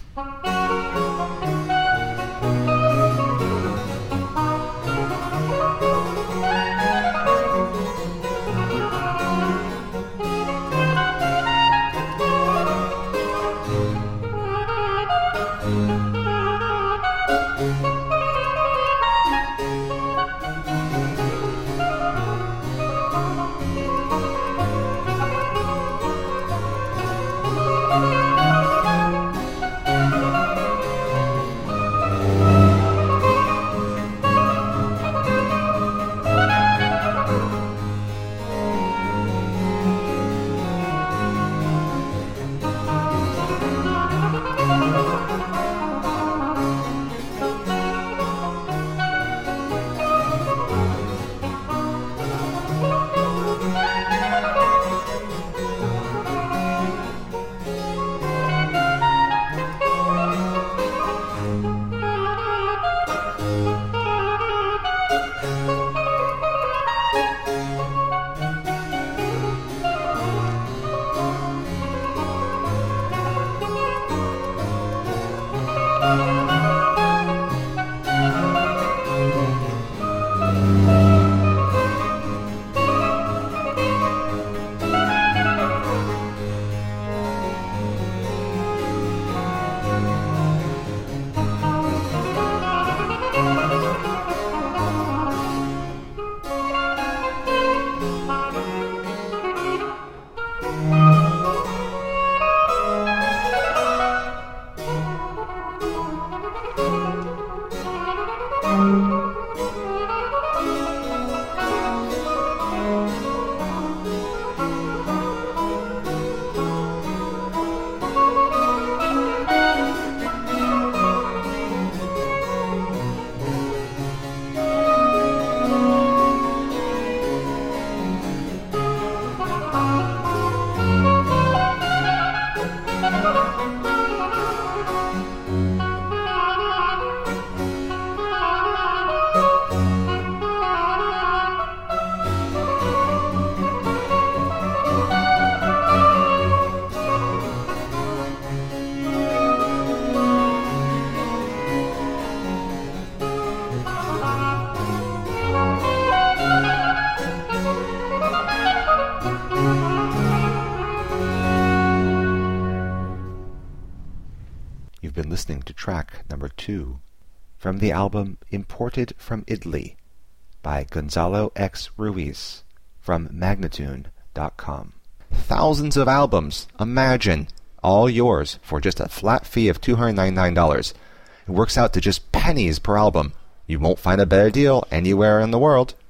You've been listening to track number 2 from the album Imported from Italy by Gonzalo X. Ruiz from Magnatune.com. Thousands of albums, imagine, all yours for just a flat fee of $299. It works out to just pennies per album. You won't find a better deal anywhere in the world.